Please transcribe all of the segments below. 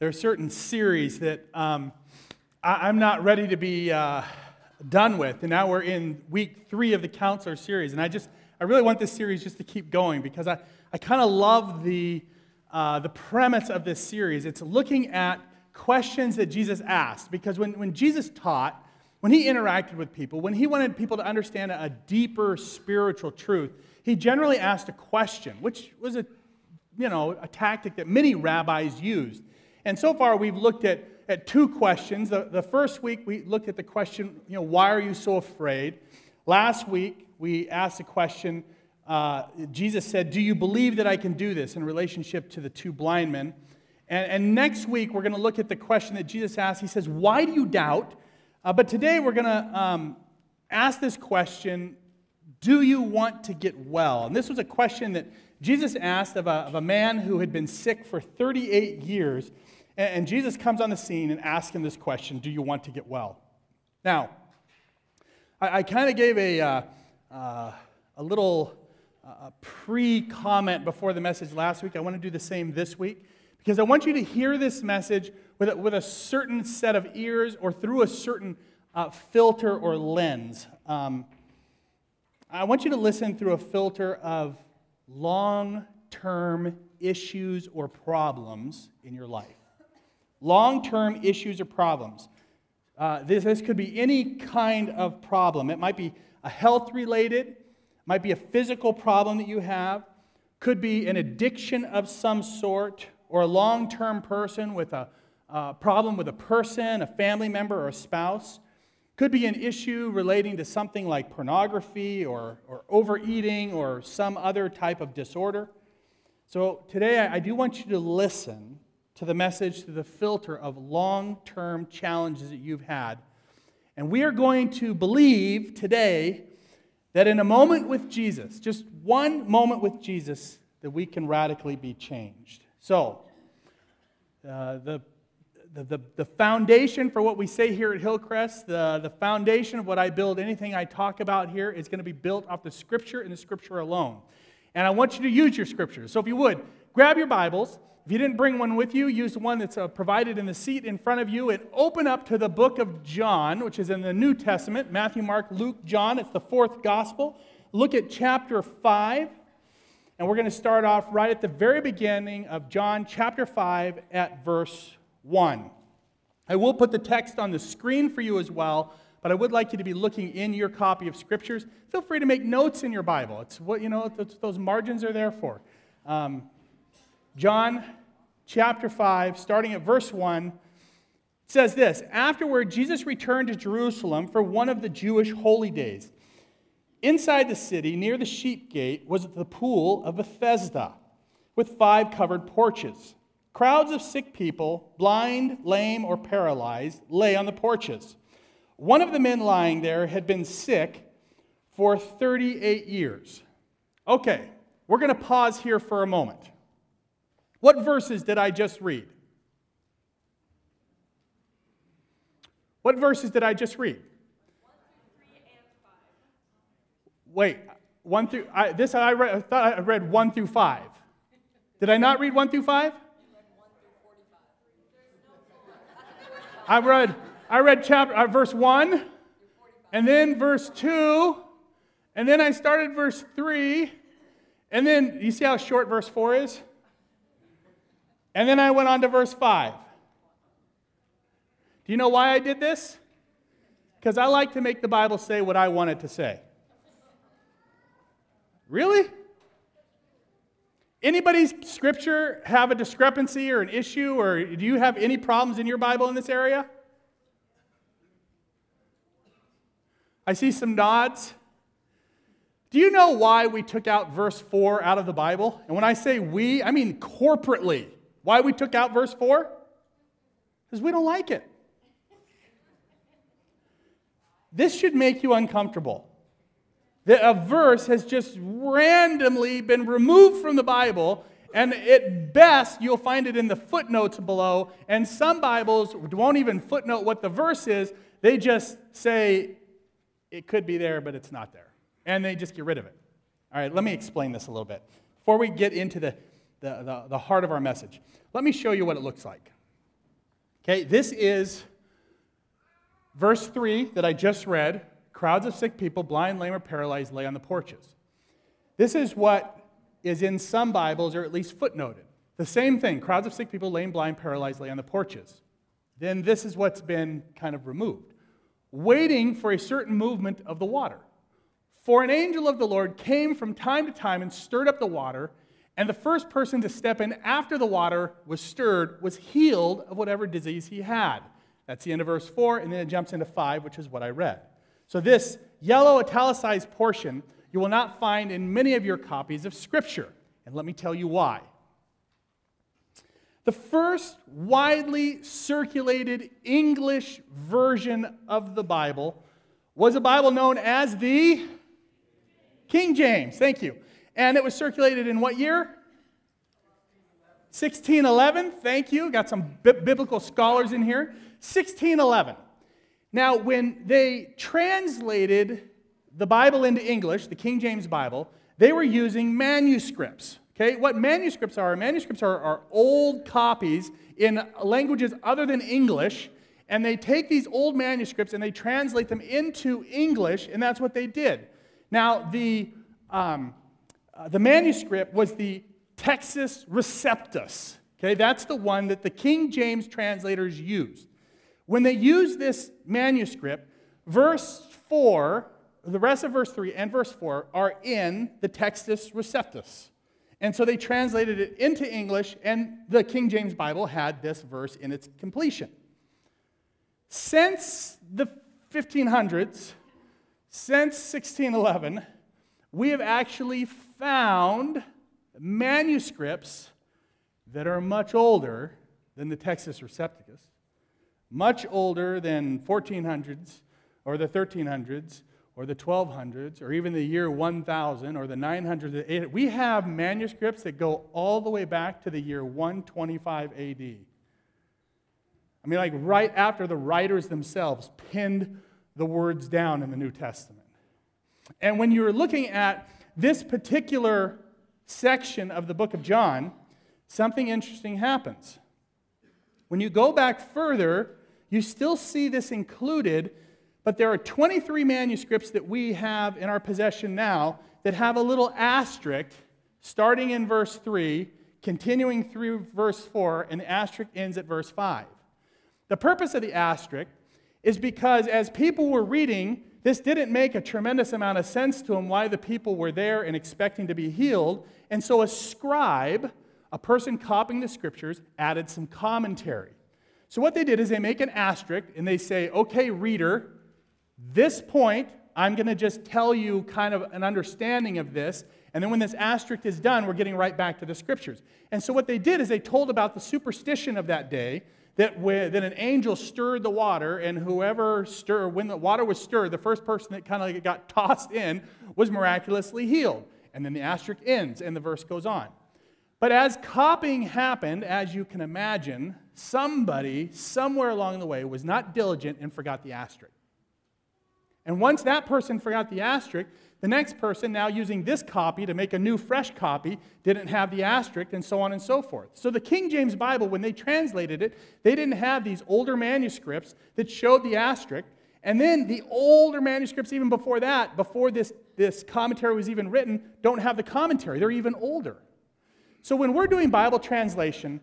there are certain series that I'm not ready to be done with. And now we're in week 3 of the Counselor series. And I really want this series just to keep going because I kind of love the premise of this series. It's looking at questions that Jesus asked. Because when Jesus taught, when he interacted with people, when he wanted people to understand a deeper spiritual truth, he generally asked a question, which was a tactic that many rabbis used. And so far we've looked at 2 questions. The first week we looked at the question, why are you so afraid? Last week we asked the question, Jesus said, do you believe that I can do this, in relationship to the 2 blind men? And next week we're going to look at the question that Jesus asked. He says, why do you doubt? But today we're going to ask this question, do you want to get well? And this was a question that Jesus asked of a man who had been sick for 38 years. And Jesus comes on the scene and asks him this question, do you want to get well? Now, I kind of gave a little pre-comment before the message last week. I want to do the same this week because I want you to hear this message with a certain set of ears or through a certain filter or lens. I want you to listen through a filter of long-term issues or problems in your life. Long-term issues or problems. This could be any kind of problem. It might be a health-related, might be a physical problem that you have, could be an addiction of some sort, or a long-term person with a problem with a person, a family member, or a spouse. Could be an issue relating to something like pornography or overeating or some other type of disorder. So today I do want you to listen to the message through the filter of long-term challenges that you've had. And we are going to believe today that in a moment with Jesus, just one moment with Jesus, that we can radically be changed. So, the foundation for what we say here at Hillcrest, the foundation of what I build, anything I talk about here, is going to be built off the Scripture and the Scripture alone. And I want you to use your Scriptures. So if you would, grab your Bibles. If you didn't bring one with you, use the one that's provided in the seat in front of you and open up to the book of John, which is in the New Testament, Matthew, Mark, Luke, John. It's the 4th gospel. Look at chapter 5, and we're going to start off right at the very beginning of John chapter 5 at verse 1. I will put the text on the screen for you as well, but I would like you to be looking in your copy of Scriptures. Feel free to make notes in your Bible. It's what those margins are there for. John chapter 5, starting at verse 1, says this, afterward, Jesus returned to Jerusalem for one of the Jewish holy days. Inside the city, near the sheep gate, was the pool of Bethesda, with 5 covered porches. Crowds of sick people, blind, lame, or paralyzed, lay on the porches. One of the men lying there had been sick for 38 years. Okay, we're going to pause here for a moment. What verses did I just read? What verses did I just read? 1 through 3 and 5. Wait, 1 through I thought I read 1 through 5. Did I not read 1 through 5? I read chapter verse 1, and then verse 2, and then I started verse 3, and then you see how short verse 4 is? And then I went on to verse 5. Do you know why I did this? Because I like to make the Bible say what I want it to say. Really? Anybody's Scripture have a discrepancy or an issue, or do you have any problems in your Bible in this area? I see some nods. Do you know why we took out verse 4 out of the Bible? And when I say we, I mean corporately. Why we took out verse 4? Because we don't like it. This should make you uncomfortable. That a verse has just randomly been removed from the Bible, and at best you'll find it in the footnotes below, and some Bibles won't even footnote what the verse is. They just say it could be there, but it's not there. And they just get rid of it. All right, let me explain this a little bit. Before we get into the heart of our message, let me show you what it looks like. Okay, this is verse 3 that I just read. Crowds of sick people, blind, lame, or paralyzed, lay on the porches. This is what is in some Bibles, or at least footnoted. The same thing, crowds of sick people, lame, blind, paralyzed, lay on the porches. Then this is what's been kind of removed. Waiting for a certain movement of the water. For an angel of the Lord came from time to time and stirred up the water, and the first person to step in after the water was stirred was healed of whatever disease he had. That's the end of verse 4, and then it jumps into 5, which is what I read. So this yellow italicized portion you will not find in many of your copies of Scripture. And let me tell you why. The first widely circulated English version of the Bible was a Bible known as the King James. Thank you. And it was circulated in what year? 1611. Thank you. Got some biblical scholars in here. 1611. Now, when they translated the Bible into English, the King James Bible, they were using manuscripts. Okay, what manuscripts are old copies in languages other than English, and they take these old manuscripts and they translate them into English, and that's what they did. Now, the manuscript was the Textus Receptus. Okay, that's the one that the King James translators used. When they used this manuscript, verse 4, the rest of verse 3 and verse 4 are in the Textus Receptus. And so they translated it into English, and the King James Bible had this verse in its completion. Since the 1500s, since 1611, we have actually found manuscripts that are much older than the Textus Receptus, much older than 1400s or the 1300s or the 1200s or even the year 1000 or the 900s. We have manuscripts that go all the way back to the year 125 AD. I mean, like right after the writers themselves pinned the words down in the New Testament. And when you're looking at this particular section of the book of John, something interesting happens. When you go back further, you still see this included, but there are 23 manuscripts that we have in our possession now that have a little asterisk starting in verse 3, continuing through verse 4, and the asterisk ends at verse 5. The purpose of the asterisk is because as people were reading, this didn't make a tremendous amount of sense to them why the people were there and expecting to be healed, and so a scribe, a person copying the Scriptures, added some commentary. So what they did is they make an asterisk and they say, okay, reader, this point, I'm going to just tell you kind of an understanding of this, and then when this asterisk is done, we're getting right back to the Scriptures. And so what they did is they told about the superstition of that day, that an angel stirred the water, and when the water was stirred, the first person that kind of got tossed in was miraculously healed. And then the asterisk ends, and the verse goes on. But as copying happened, as you can imagine, somebody somewhere along the way was not diligent and forgot the asterisk. And once that person forgot the asterisk, the next person, now using this copy to make a new, fresh copy, didn't have the asterisk, and so on and so forth. So the King James Bible, when they translated it, they didn't have these older manuscripts that showed the asterisk. And then the older manuscripts, even before that, before this commentary was even written, don't have the commentary. They're even older. So when we're doing Bible translation,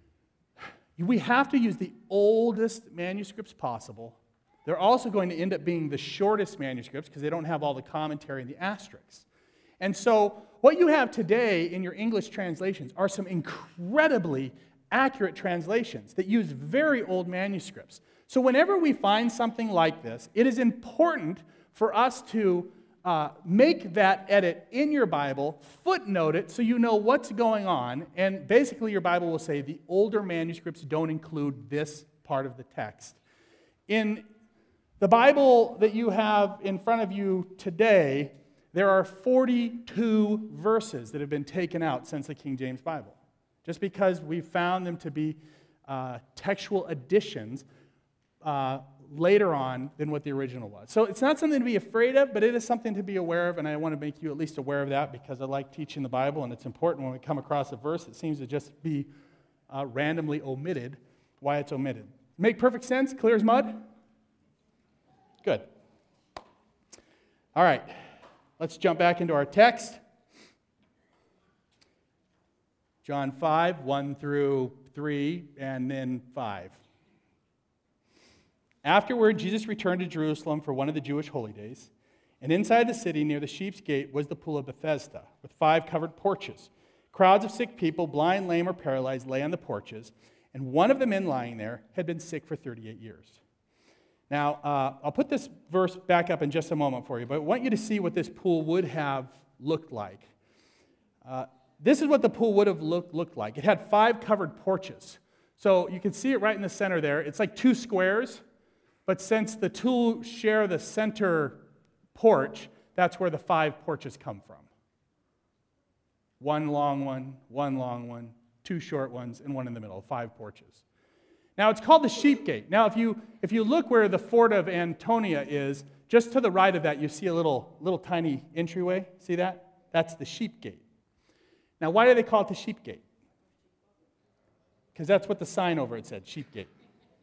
we have to use the oldest manuscripts possible. They're also going to end up being the shortest manuscripts because they don't have all the commentary and the asterisks. And so what you have today in your English translations are some incredibly accurate translations that use very old manuscripts. So whenever we find something like this, it is important for us to make that edit in your Bible, footnote it so you know what's going on, and basically your Bible will say the older manuscripts don't include this part of the text. In the Bible that you have in front of you today, there are 42 verses that have been taken out since the King James Bible, just because we found them to be textual additions later on than what the original was. So it's not something to be afraid of, but it is something to be aware of, and I want to make you at least aware of that because I like teaching the Bible, and it's important when we come across a verse that seems to just be randomly omitted, why it's omitted. Make perfect sense? Clear as mud? Good. All right. Let's jump back into our text. John 5, 1 through 3, and then 5. Afterward, Jesus returned to Jerusalem for one of the Jewish holy days. And inside the city, near the Sheep's Gate, was the pool of Bethesda, with 5 covered porches. Crowds of sick people, blind, lame, or paralyzed, lay on the porches. And one of the men lying there had been sick for 38 years. Now, I'll put this verse back up in just a moment for you, but I want you to see what this pool would have looked like. This is what the pool would have looked like. It had 5 covered porches. So you can see it right in the center there. It's like 2 squares, but since the 2 share the center porch, that's where the 5 porches come from. 1 long one, 2 short ones, and 1 in the middle, 5 porches. Now, it's called the Sheep Gate. Now, if you look where the Fort of Antonia is, just to the right of that, you see a little tiny entryway. See that? That's the Sheep Gate. Now, why do they call it the Sheep Gate? Because that's what the sign over it said, Sheep Gate.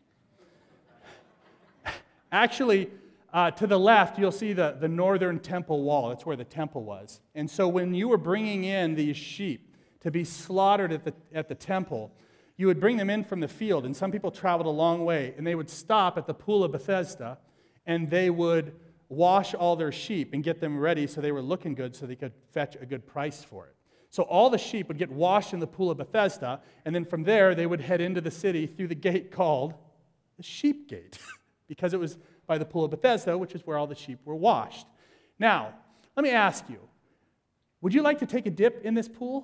Actually, to the left, you'll see the northern temple wall. That's where the temple was. And so when you were bringing in these sheep to be slaughtered at the temple, you would bring them in from the field, and some people traveled a long way, and they would stop at the pool of Bethesda, and they would wash all their sheep and get them ready so they were looking good so they could fetch a good price for it. So all the sheep would get washed in the pool of Bethesda, and then from there they would head into the city through the gate called the Sheep Gate, because it was by the pool of Bethesda, which is where all the sheep were washed. Now, let me ask you, would you like to take a dip in this pool?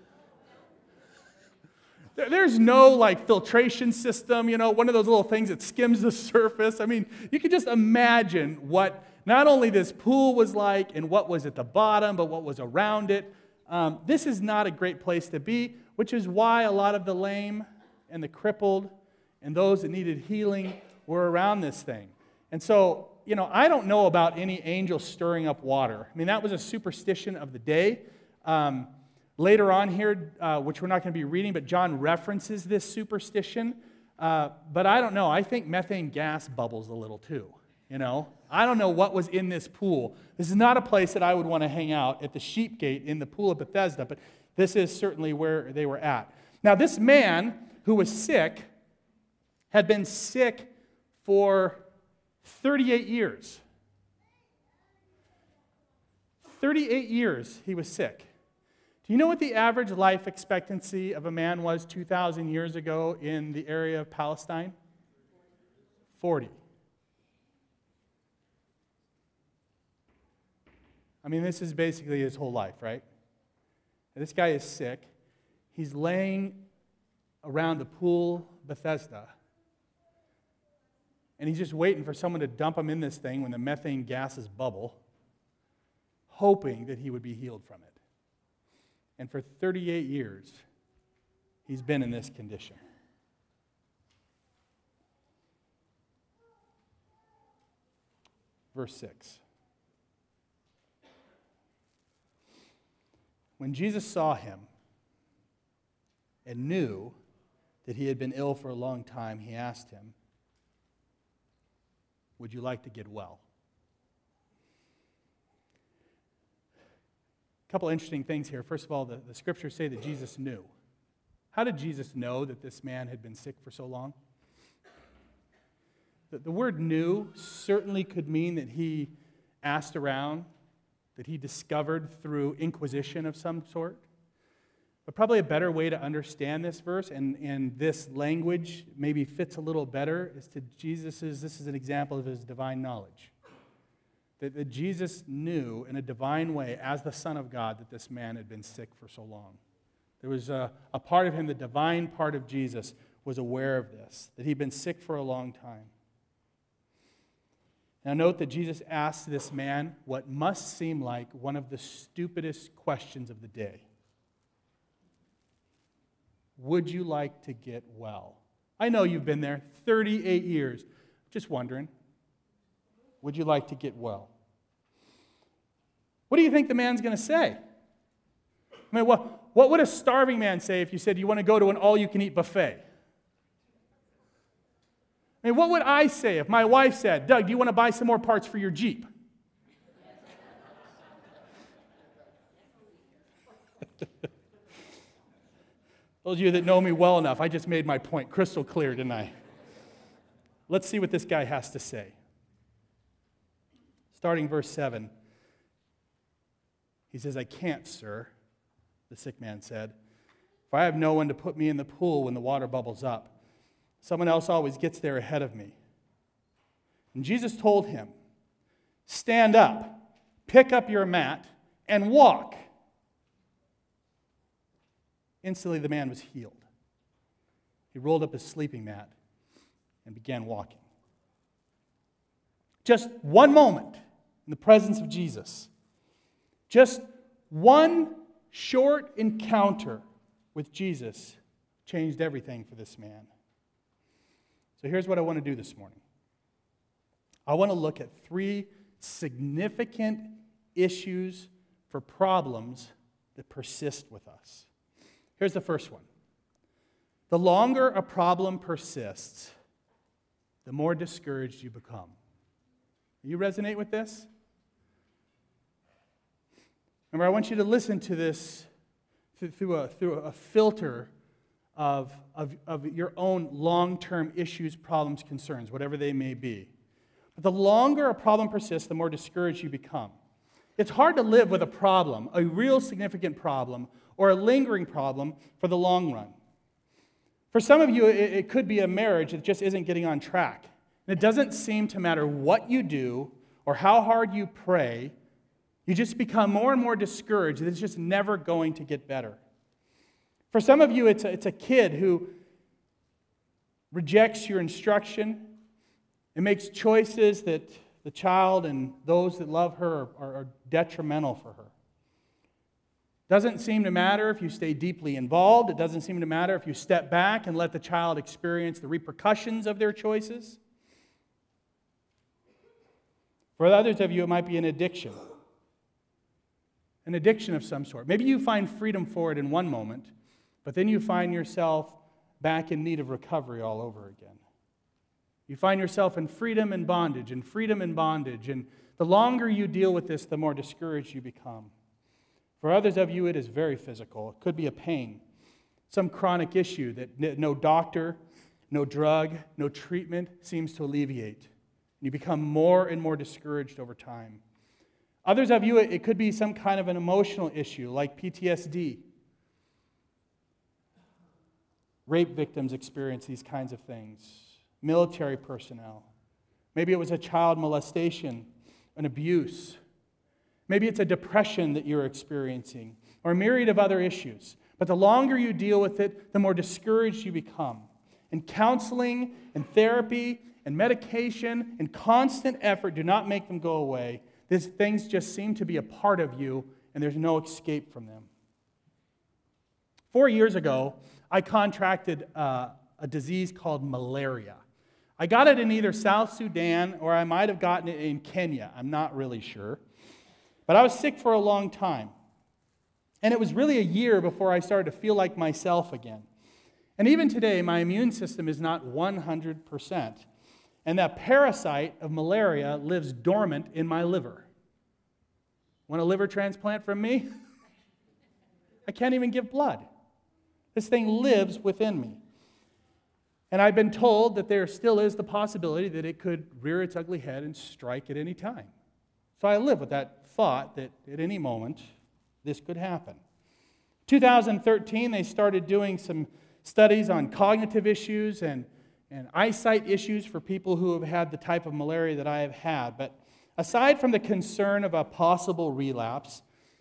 There's no filtration system, one of those little things that skims the surface. I mean, you can just imagine what not only this pool was like and what was at the bottom, but what was around it. This is not a great place to be, which is why a lot of the lame and the crippled and those that needed healing were around this thing. And so, I don't know about any angel stirring up water. I mean, that was a superstition of the day. Later on here, which we're not going to be reading, but John references this superstition. But I don't know. I think methane gas bubbles a little too. I don't know what was in this pool. This is not a place that I would want to hang out at the Sheep Gate in the pool of Bethesda, but this is certainly where they were at. Now, this man who was sick had been sick for 38 years. 38 years he was sick. Do you know what the average life expectancy of a man was 2,000 years ago in the area of Palestine? 40. I mean, this is basically his whole life, right? This guy is sick. He's laying around the pool Bethesda. And he's just waiting for someone to dump him in this thing when the methane gases bubble, hoping that he would be healed from it. And for 38 years, he's been in this condition. Verse 6. When Jesus saw him and knew that he had been ill for a long time, he asked him, "Would you like to get well?" A couple interesting things here. First of all, the scriptures say that Jesus knew. How did Jesus know that this man had been sick for so long? The word knew certainly could mean that he asked around, that he discovered through inquisition of some sort. But probably a better way to understand this verse and this language maybe fits a little better is to this is an example of his divine knowledge. That Jesus knew in a divine way, as the Son of God, that this man had been sick for so long. There was a part of him, the divine part of Jesus, was aware of this, that he'd been sick for a long time. Now note that Jesus asked this man what must seem like one of the stupidest questions of the day. Would you like to get well? I know you've been there 38 years. Just wondering. Would you like to get well? What do you think the man's going to say? I mean, what would a starving man say if you said you want to go to an all-you-can-eat buffet? I mean, what would I say if my wife said, Doug, do you want to buy some more parts for your Jeep? Those of you that know me well enough, I just made my point crystal clear, didn't I? Let's see what this guy has to say. Starting verse 7. He says, I can't, sir, the sick man said. If I have no one to put me in the pool when the water bubbles up, someone else always gets there ahead of me. And Jesus told him, stand up, pick up your mat, and walk. Instantly the man was healed. He rolled up his sleeping mat and began walking. Just one moment in the presence of Jesus. Just one short encounter with Jesus changed everything for this man. So here's what I want to do this morning. I want to look at 3 significant issues for problems that persist with us. Here's the first one. The longer a problem persists, the more discouraged you become. Do you resonate with this? Remember, I want you to listen to this through a filter of your own long-term issues, problems, concerns, whatever they may be. But the longer a problem persists, the more discouraged you become. It's hard to live with a problem, a real significant problem, or a lingering problem for the long run. For some of you, it could be a marriage that just isn't getting on track. And it doesn't seem to matter what you do or how hard you pray, you just become more and more discouraged that it's just never going to get better. For some of you, it's a kid who rejects your instruction and makes choices that the child and those that love her are detrimental for her. Doesn't seem to matter if you stay deeply involved. It doesn't seem to matter if you step back and let the child experience the repercussions of their choices. For others of you, it might be an addiction of some sort. Maybe you find freedom for it in one moment, but then you find yourself back in need of recovery all over again. You find yourself in freedom and bondage, and the longer you deal with this, the more discouraged you become. For others of you, it is very physical. It could be a pain, some chronic issue that no doctor, no drug, no treatment seems to alleviate. You become more and more discouraged over time. Others of you, it could be some kind of an emotional issue like PTSD. Rape victims experience these kinds of things. Military personnel. Maybe it was a child molestation, an abuse. Maybe it's a depression that you're experiencing, or a myriad of other issues. But the longer you deal with it, the more discouraged you become. And counseling and therapy and medication and constant effort do not make them go away. These things just seem to be a part of you, and there's no escape from them. 4 years ago, I contracted a disease called malaria. I got it in either South Sudan or I might have gotten it in Kenya. I'm not really sure. But I was sick for a long time. And it was really a year before I started to feel like myself again. And even today, my immune system is not 100%. And that parasite of malaria lives dormant in my liver. Want a liver transplant from me? I can't even give blood. This thing lives within me. And I've been told that there still is the possibility that it could rear its ugly head and strike at any time. So I live with that thought that at any moment this could happen. 2013, they started doing some studies on cognitive issues and eyesight issues for people who have had the type of malaria that I have had. But aside from the concern of a possible relapse,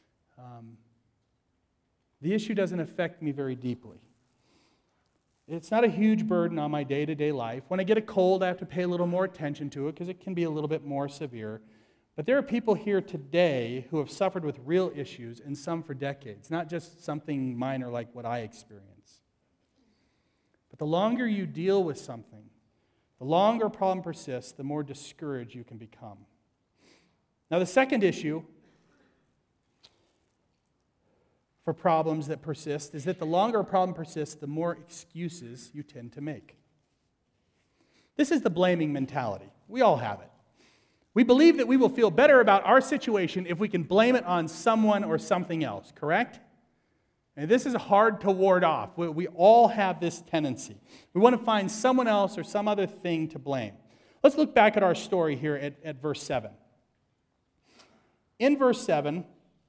the issue doesn't affect me very deeply. It's not a huge burden on my day-to-day life. When I get a cold, I have to pay a little more attention to it because it can be a little bit more severe. But there are people here today who have suffered with real issues, and some for decades, not just something minor like what I experience. But the longer you deal with something, the longer a problem persists, the more discouraged you can become. Now, the second issue for problems that persist is that the longer a problem persists, the more excuses you tend to make. This is the blaming mentality. We all have it. We believe that we will feel better about our situation if we can blame it on someone or something else, correct? And this is hard to ward off. We all have this tendency. We want to find someone else or some other thing to blame. Let's look back at our story here at verse 7. In verse 7,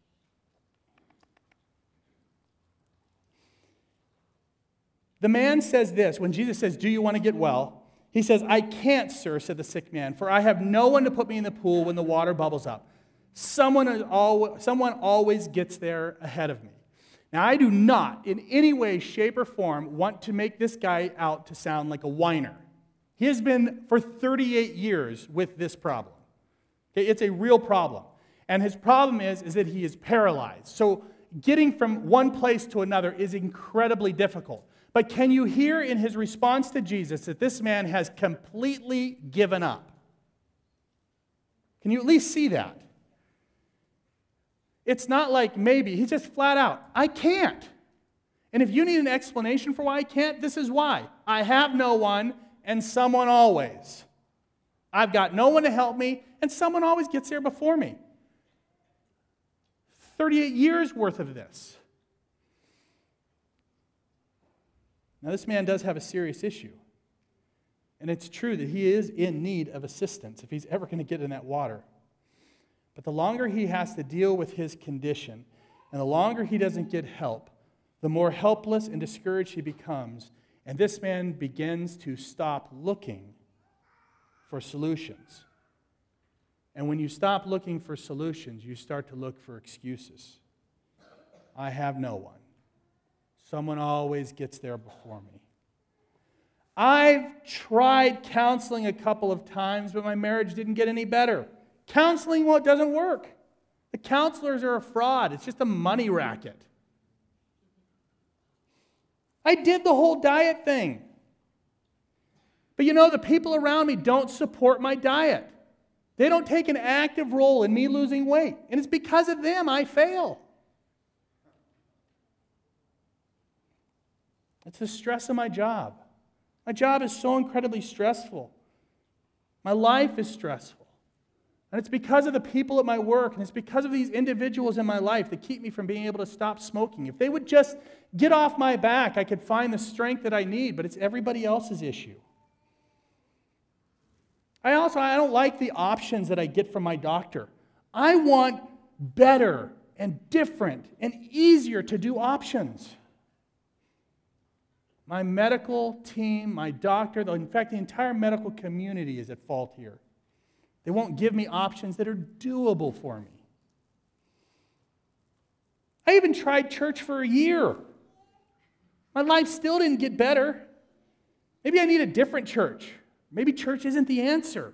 the man says this, when Jesus says, "Do you want to get well?" He says, "I can't, sir," said the sick man, "for I have no one to put me in the pool when the water bubbles up. Someone always gets there ahead of me." Now, I do not, in any way, shape, or form, want to make this guy out to sound like a whiner. He has been for 38 years with this problem. Okay, it's a real problem. And his problem is that he is paralyzed. So getting from one place to another is incredibly difficult. But can you hear in his response to Jesus that this man has completely given up? Can you at least see that? It's not like maybe. He's just flat out, "I can't." And if you need an explanation for why I can't, this is why. I have no one, and someone always. I've got no one to help me, and someone always gets there before me. 38 years worth of this. Now, this man does have a serious issue. And it's true that he is in need of assistance if he's ever going to get in that water. But the longer he has to deal with his condition, and the longer he doesn't get help, the more helpless and discouraged he becomes. And this man begins to stop looking for solutions. And when you stop looking for solutions, you start to look for excuses. I have no one. Someone always gets there before me. I've tried counseling a couple of times, but my marriage didn't get any better. Counseling, well, it doesn't work. The counselors are a fraud. It's just a money racket. I did the whole diet thing. But the people around me don't support my diet. They don't take an active role in me losing weight. And it's because of them I fail. It's the stress of my job. My job is so incredibly stressful. My life is stressful. And it's because of the people at my work, and it's because of these individuals in my life that keep me from being able to stop smoking. If they would just get off my back, I could find the strength that I need, but it's everybody else's issue. I don't like the options that I get from my doctor. I want better and different and easier to do options. My medical team, my doctor, in fact, the entire medical community is at fault here. They won't give me options that are doable for me. I even tried church for a year. My life still didn't get better. Maybe I need a different church. Maybe church isn't the answer.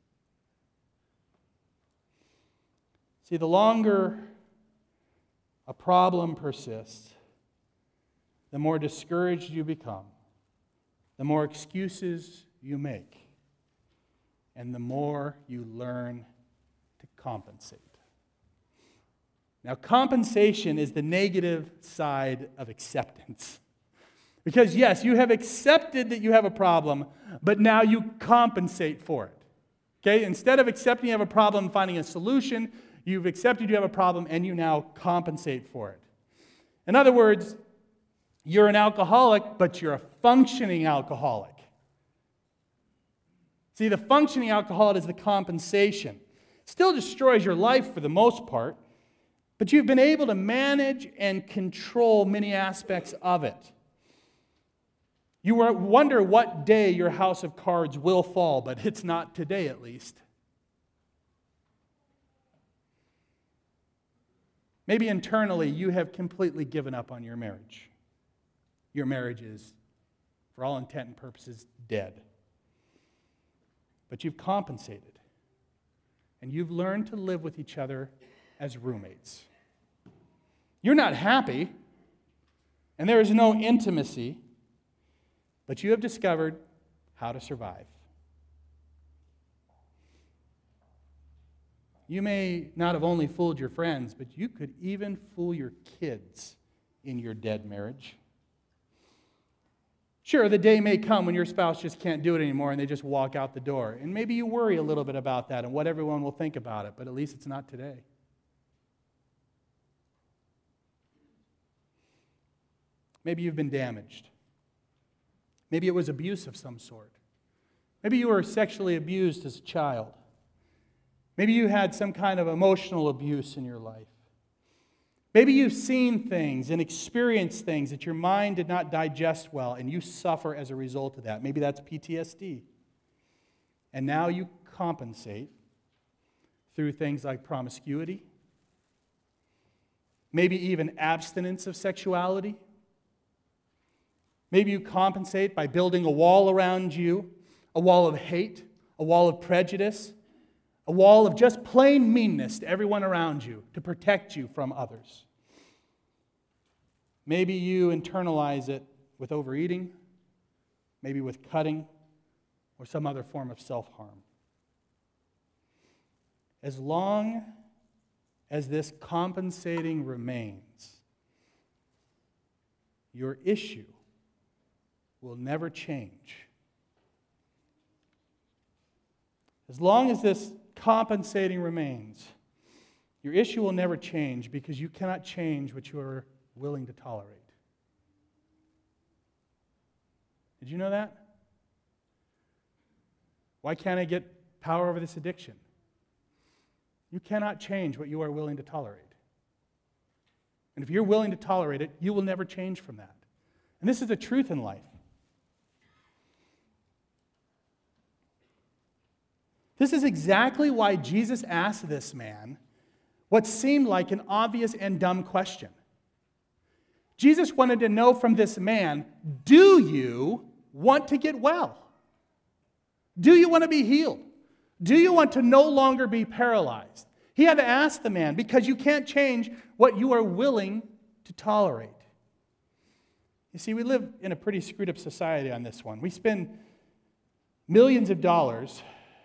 See, the longer a problem persists, the more discouraged you become, the more excuses you make, and the more you learn to compensate. Now, compensation is the negative side of acceptance. Because, yes, you have accepted that you have a problem, but now you compensate for it. Okay? Instead of accepting you have a problem and finding a solution, you've accepted you have a problem and you now compensate for it. In other words, you're an alcoholic, but you're a functioning alcoholic. See, the functioning alcoholic is the compensation. Still destroys your life for the most part, but you've been able to manage and control many aspects of it. You wonder what day your house of cards will fall, but it's not today at least. Maybe internally you have completely given up on your marriage. Your marriage is, for all intent and purposes, dead. But you've compensated. And you've learned to live with each other as roommates. You're not happy, and there is no intimacy, but you have discovered how to survive. You may not have only fooled your friends, but you could even fool your kids in your dead marriage. Sure, the day may come when your spouse just can't do it anymore and they just walk out the door. And maybe you worry a little bit about that and what everyone will think about it, but at least it's not today. Maybe you've been damaged. Maybe it was abuse of some sort. Maybe you were sexually abused as a child. Maybe you had some kind of emotional abuse in your life. Maybe you've seen things and experienced things that your mind did not digest well, and you suffer as a result of that. Maybe that's PTSD. And now you compensate through things like promiscuity, maybe even abstinence of sexuality. Maybe you compensate by building a wall around you, a wall of hate, a wall of prejudice, a wall of just plain meanness to everyone around you to protect you from others. Maybe you internalize it with overeating, maybe with cutting, or some other form of self-harm. As long as this compensating remains, your issue will never change. As long as this compensating remains, your issue will never change because you cannot change what you are willing to tolerate. Did you know that? Why can't I get power over this addiction? You cannot change what you are willing to tolerate. And if you're willing to tolerate it, you will never change from that. And this is the truth in life. This is exactly why Jesus asked this man what seemed like an obvious and dumb question. Jesus wanted to know from this man, do you want to get well? Do you want to be healed? Do you want to no longer be paralyzed? He had to ask the man because you can't change what you are willing to tolerate. You see, we live in a pretty screwed up society on this one. We spend millions of dollars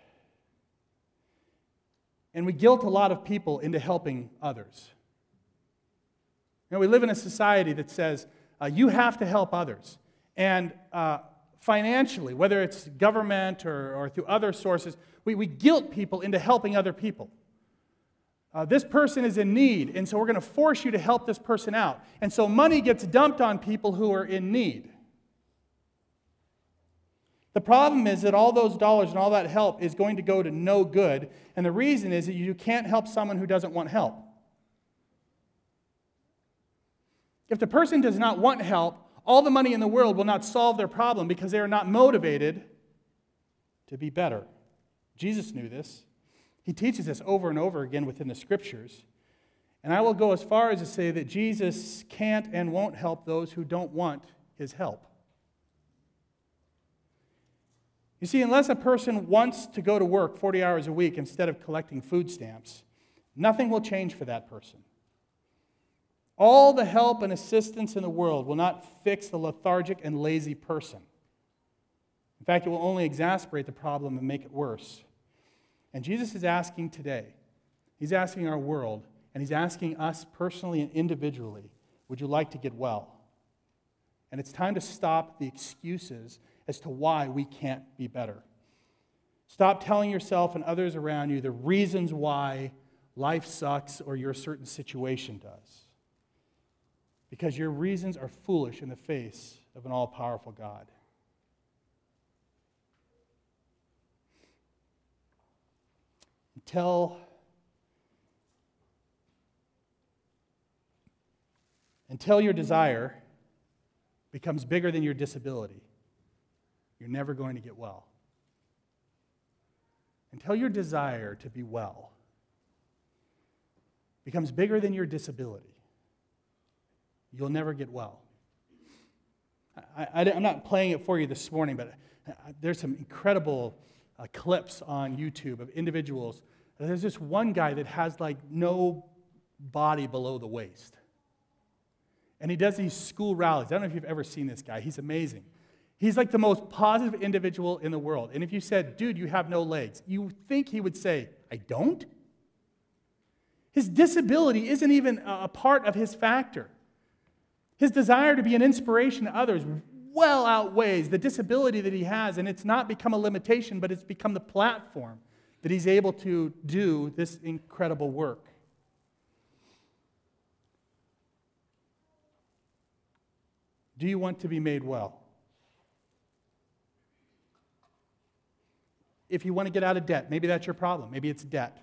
and we guilt a lot of people into helping others. You know, we live in a society that says you have to help others. And financially, whether it's government or through other sources, we guilt people into helping other people. This person is in need, and so we're going to force you to help this person out. And so money gets dumped on people who are in need. The problem is that all those dollars and all that help is going to go to no good, and the reason is that you can't help someone who doesn't want help. If the person does not want help, all the money in the world will not solve their problem because they are not motivated to be better. Jesus knew this. He teaches this over and over again within the Scriptures. And I will go as far as to say that Jesus can't and won't help those who don't want his help. You see, unless a person wants to go to work 40 hours a week instead of collecting food stamps, nothing will change for that person. All the help and assistance in the world will not fix the lethargic and lazy person. In fact, it will only exacerbate the problem and make it worse. And Jesus is asking today, he's asking our world, and he's asking us personally and individually, would you like to get well? And it's time to stop the excuses as to why we can't be better. Stop telling yourself and others around you the reasons why life sucks or your certain situation does. Because your reasons are foolish in the face of an all-powerful God. Until your desire becomes bigger than your disability, you're never going to get well. Until your desire to be well becomes bigger than your disability, you'll never get well. I'm not playing it for you this morning, but there's some incredible clips on YouTube of individuals. There's this one guy that has like no body below the waist. And he does these school rallies. I don't know if you've ever seen this guy. He's amazing. He's like the most positive individual in the world. And if you said, dude, you have no legs, you think he would say, I don't? His disability isn't even a part of his factor. His desire to be an inspiration to others well outweighs the disability that he has, and it's not become a limitation, but it's become the platform that he's able to do this incredible work. Do you want to be made well? If you want to get out of debt, maybe that's your problem. Maybe it's debt.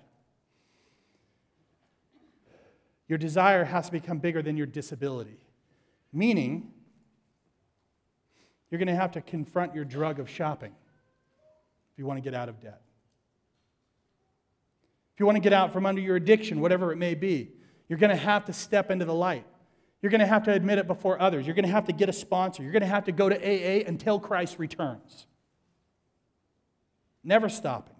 Your desire has to become bigger than your disability. Meaning, you're going to have to confront your drug of shopping if you want to get out of debt. If you want to get out from under your addiction, whatever it may be, you're going to have to step into the light. You're going to have to admit it before others. You're going to have to get a sponsor. You're going to have to go to AA until Christ returns. Never stopping.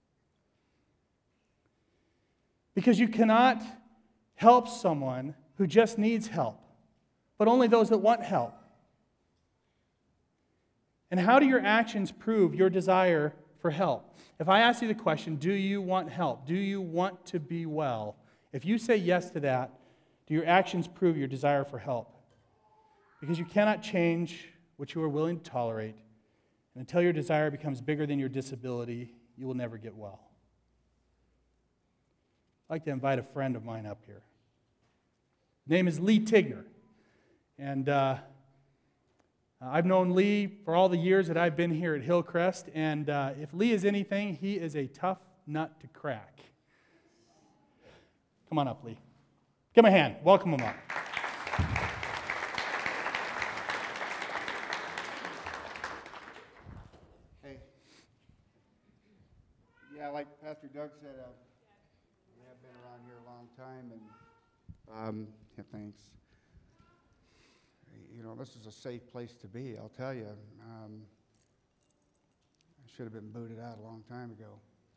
Because you cannot help someone who just needs help, but only those that want help. And how do your actions prove your desire for help? If I ask you the question, do you want help? Do you want to be well? If you say yes to that, do your actions prove your desire for help? Because you cannot change what you are willing to tolerate. And until your desire becomes bigger than your disability, you will never get well. I'd like to invite a friend of mine up here. His name is Lee Tigner. And I've known Lee for all the years that I've been here at Hillcrest. And if Lee is anything, he is a tough nut to crack. Come on up, Lee. Give him a hand. Welcome him up. Hey. Yeah, like Pastor Doug said, we have been around here a long time, and yeah, thanks. You know, this is a safe place to be, I'll tell you. I should have been booted out a long time ago.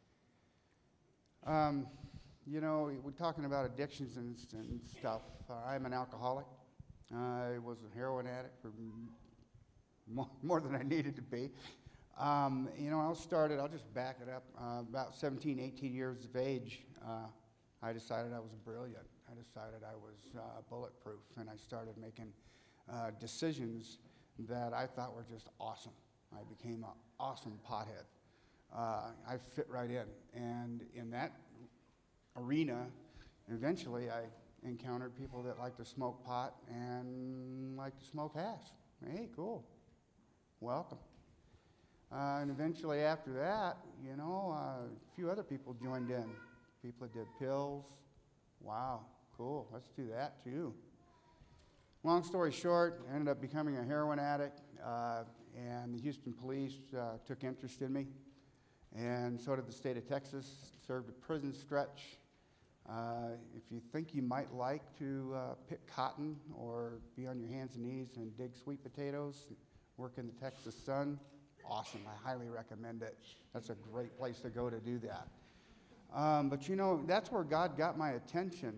You know, we're talking about addictions and stuff. I'm an alcoholic. I was a heroin addict for more than I needed to be. You know, I'll just back it up. About 17, 18 years of age, I decided I was brilliant. I decided I was bulletproof, and I started making decisions that I thought were just awesome. I became an awesome pothead. I fit right in. And in that arena, eventually I encountered people that like to smoke pot and like to smoke hash. Hey, cool. Welcome. And eventually after that, you know, a few other people joined in. People that did pills. Wow, cool. Let's do that too. Long story short, I ended up becoming a heroin addict, and the Houston police took interest in me, and so did the state of Texas. Served a prison stretch. If you think you might like to pick cotton or be on your hands and knees and dig sweet potatoes, work in the Texas sun, awesome. I highly recommend it. That's a great place to go to do that. But you know, that's where God got my attention.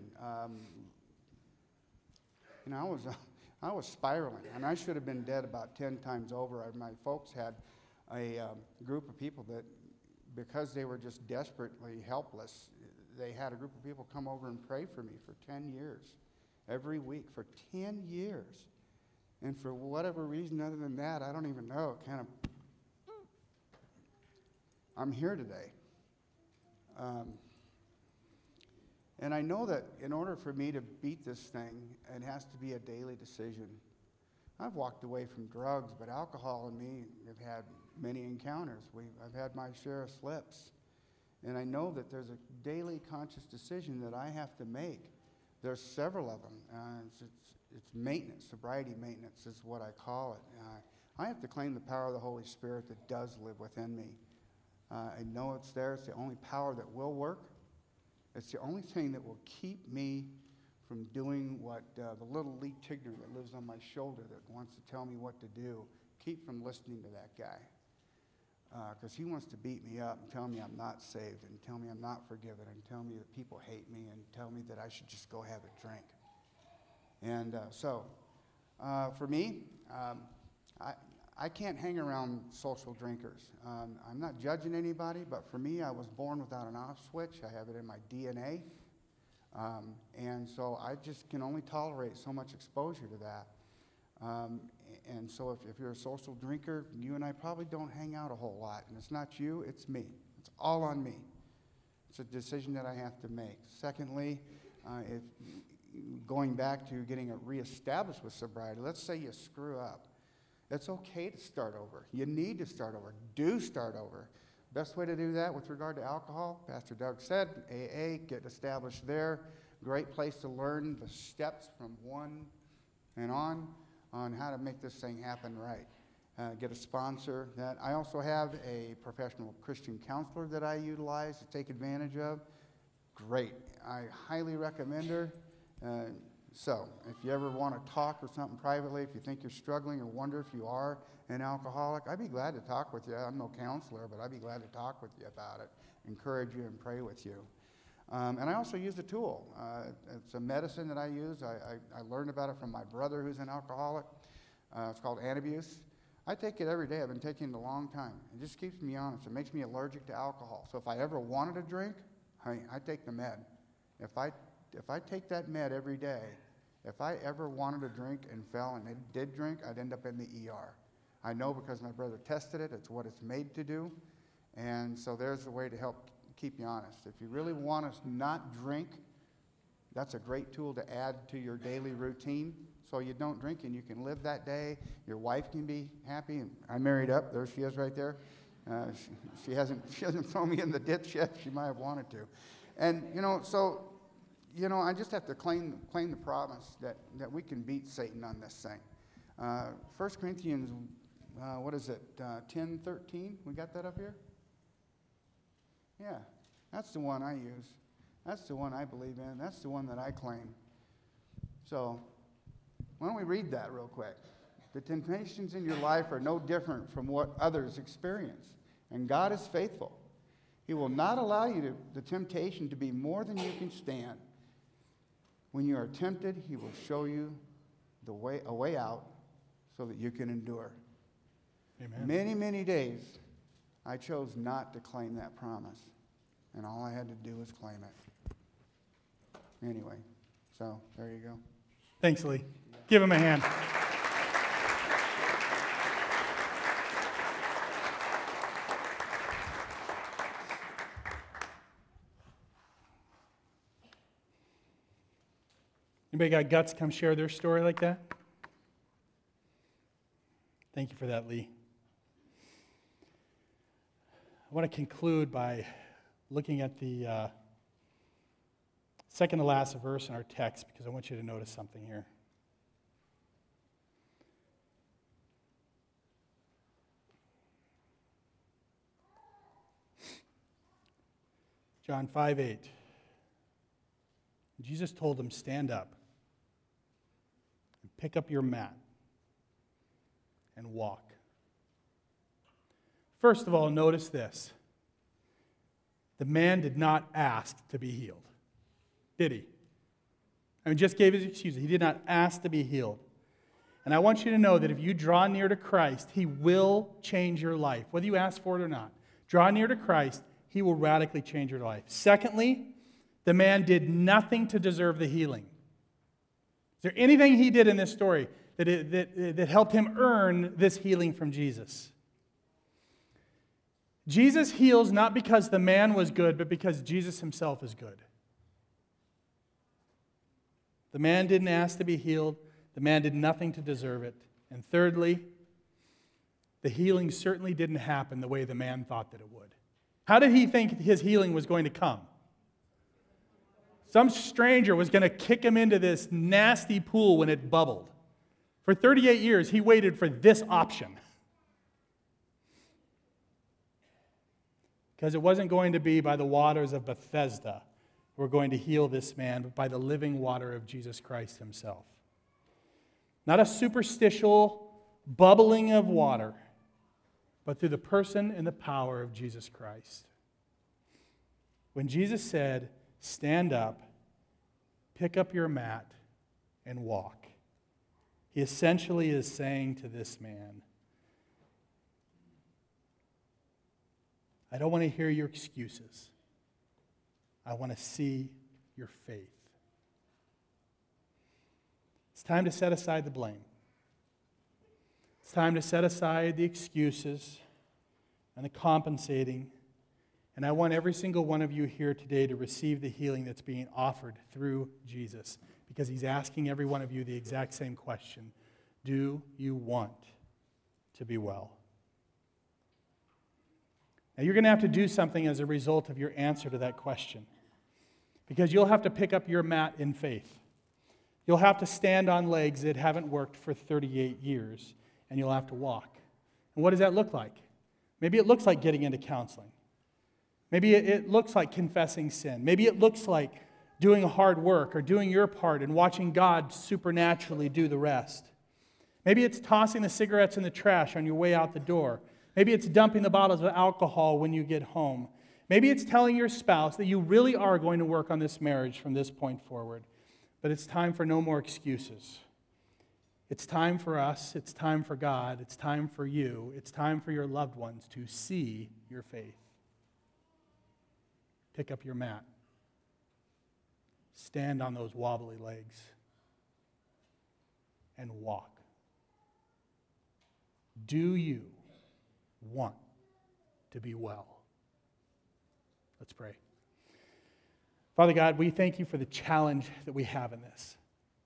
You know, I was spiraling, and I should have been dead about 10 times over. My folks had a group of people that, because they were just desperately helpless, they had a group of people come over and pray for me for 10 years, every week for 10 years. And for whatever reason other than that, I don't even know, I'm here today. And I know that in order for me to beat this thing, it has to be a daily decision. I've walked away from drugs, but alcohol and me have had many encounters. I've had my share of slips. And I know that there's a daily conscious decision that I have to make. There's several of them. It's maintenance, sobriety maintenance is what I call it. I have to claim the power of the Holy Spirit that does live within me. I know it's there. It's the only power that will work. It's the only thing that will keep me from doing what the little Lee Tigner that lives on my shoulder that wants to tell me what to do, keep from listening to that guy. Because he wants to beat me up and tell me I'm not saved and tell me I'm not forgiven and tell me that people hate me and tell me that I should just go have a drink. And so for me, I can't hang around social drinkers. I'm not judging anybody, but for me, I was born without an off switch. I have it in my DNA. And so I just can only tolerate so much exposure to that. And so if you're a social drinker, you and I probably don't hang out a whole lot. And it's not you, it's me. It's all on me. It's a decision that I have to make. Secondly, if going back to getting it reestablished with sobriety, let's say you screw up. It's okay to start over. You need to start over. Do start over. Best way to do that with regard to alcohol, Pastor Doug said, AA, get established there. Great place to learn the steps from one and on how to make this thing happen right. Get a sponsor. That I also have a professional Christian counselor that I utilize to take advantage of. Great. I highly recommend her. So if you ever want to talk or something privately, if you think you're struggling or wonder if you are an alcoholic, I'd be glad to talk with you. I'm no counselor, but I'd be glad to talk with you about it, encourage you and pray with you. And I also use a tool. It's a medicine that I use. I learned about it from my brother who's an alcoholic. It's called Antabuse. I take it every day. I've been taking it a long time. It just keeps me honest. It makes me allergic to alcohol. So if I ever wanted to drink, I take the med. If I take that med every day, if I ever wanted to drink and fell and did drink, I'd end up in the ER. I know because my brother tested it. It's what it's made to do. And so there's a way to help keep you honest. If you really want to not drink, that's a great tool to add to your daily routine so you don't drink and you can live that day. Your wife can be happy. And I married up. There she is right there. She hasn't thrown me in the ditch yet. She might have wanted to. And, I just have to claim the promise that we can beat Satan on this thing. 1 Corinthians, 10:13? We got that up here? Yeah, that's the one I use. That's the one I believe in. That's the one that I claim. So, why don't we read that real quick? The temptations in your life are no different from what others experience, and God is faithful. He will not allow the temptation to be more than you can stand. When you are tempted, He will show you a way out so that you can endure. Amen. Many, many days, I chose not to claim that promise, and all I had to do was claim it. Anyway, so there you go. Thanks, Lee. Give him a hand. Anybody got guts come share their story like that? Thank you for that, Lee. I want to conclude by looking at the second to last verse in our text because I want you to notice something here. John 5:8. Jesus told them, stand up and pick up your mat and walk. First of all, notice this. The man did not ask to be healed, did he? Just gave his excuses. He did not ask to be healed. And I want you to know that if you draw near to Christ, He will change your life, whether you ask for it or not. Draw near to Christ, He will radically change your life. Secondly, the man did nothing to deserve the healing. Is there anything he did in this story that helped him earn this healing from Jesus? Jesus heals not because the man was good, but because Jesus Himself is good. The man didn't ask to be healed. The man did nothing to deserve it. And thirdly, the healing certainly didn't happen the way the man thought that it would. How did he think his healing was going to come? Some stranger was going to kick him into this nasty pool when it bubbled. For 38 years, he waited for this option. Because it wasn't going to be by the waters of Bethesda who were going to heal this man, but by the living water of Jesus Christ Himself. Not a superstitial bubbling of water, but through the person and the power of Jesus Christ. When Jesus said, stand up, pick up your mat, and walk, He essentially is saying to this man, I don't want to hear your excuses. I want to see your faith. It's time to set aside the blame. It's time to set aside the excuses and the compensating. And I want every single one of you here today to receive the healing that's being offered through Jesus, because he's asking every one of you the exact same question. Do you want to be well? Now, you're going to have to do something as a result of your answer to that question, because you'll have to pick up your mat in faith. You'll have to stand on legs that haven't worked for 38 years, and you'll have to walk. And what does that look like? Maybe it looks like getting into counseling. Maybe it looks like confessing sin. Maybe it looks like doing hard work or doing your part and watching God supernaturally do the rest. Maybe it's tossing the cigarettes in the trash on your way out the door. Maybe it's dumping the bottles of alcohol when you get home. Maybe it's telling your spouse that you really are going to work on this marriage from this point forward. But it's time for no more excuses. It's time for us, it's time for God, it's time for you, it's time for your loved ones to see your faith. Pick up your mat. Stand on those wobbly legs and walk. Do you want to be well? Let's pray. Father God, we thank you for the challenge that we have in this.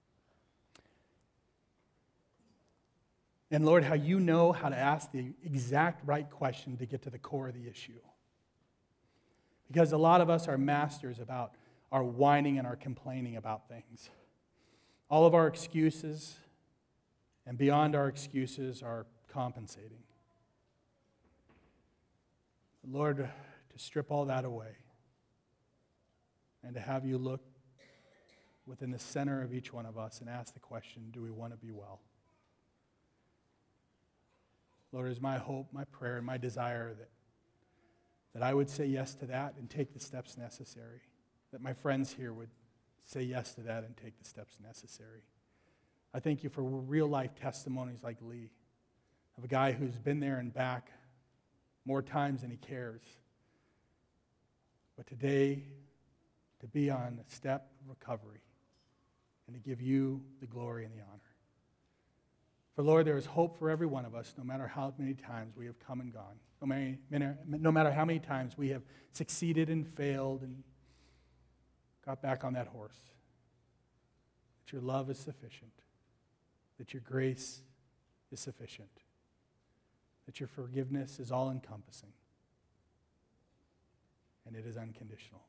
And Lord, how you know how to ask the exact right question to get to the core of the issue. Because a lot of us are masters about our whining and our complaining about things. All of our excuses and beyond our excuses are compensating. Lord, to strip all that away and to have you look within the center of each one of us and ask the question, do we want to be well? Lord, it is my hope, my prayer, and my desire that I would say yes to that and take the steps necessary. That my friends here would say yes to that and take the steps necessary. I thank you for real-life testimonies like Lee, of a guy who's been there and back more times than he cares. But today, to be on a step of recovery and to give you the glory and the honor. For Lord, there is hope for every one of us, no matter how many times we have come and gone, no matter how many times we have succeeded and failed and got back on that horse. That your love is sufficient, that your grace is sufficient, that your forgiveness is all-encompassing, and it is unconditional.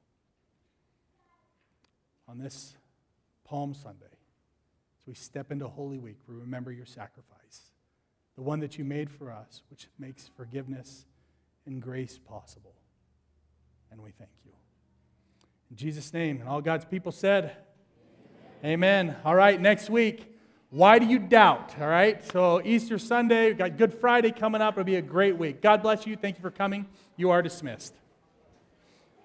On this Palm Sunday, as we step into Holy Week, we remember your sacrifice, the one that you made for us, which makes forgiveness and grace possible. And we thank you. In Jesus' name, and all God's people said, Amen. All right, next week, why do you doubt? All right, so Easter Sunday, we've got Good Friday coming up. It'll be a great week. God bless you. Thank you for coming. You are dismissed.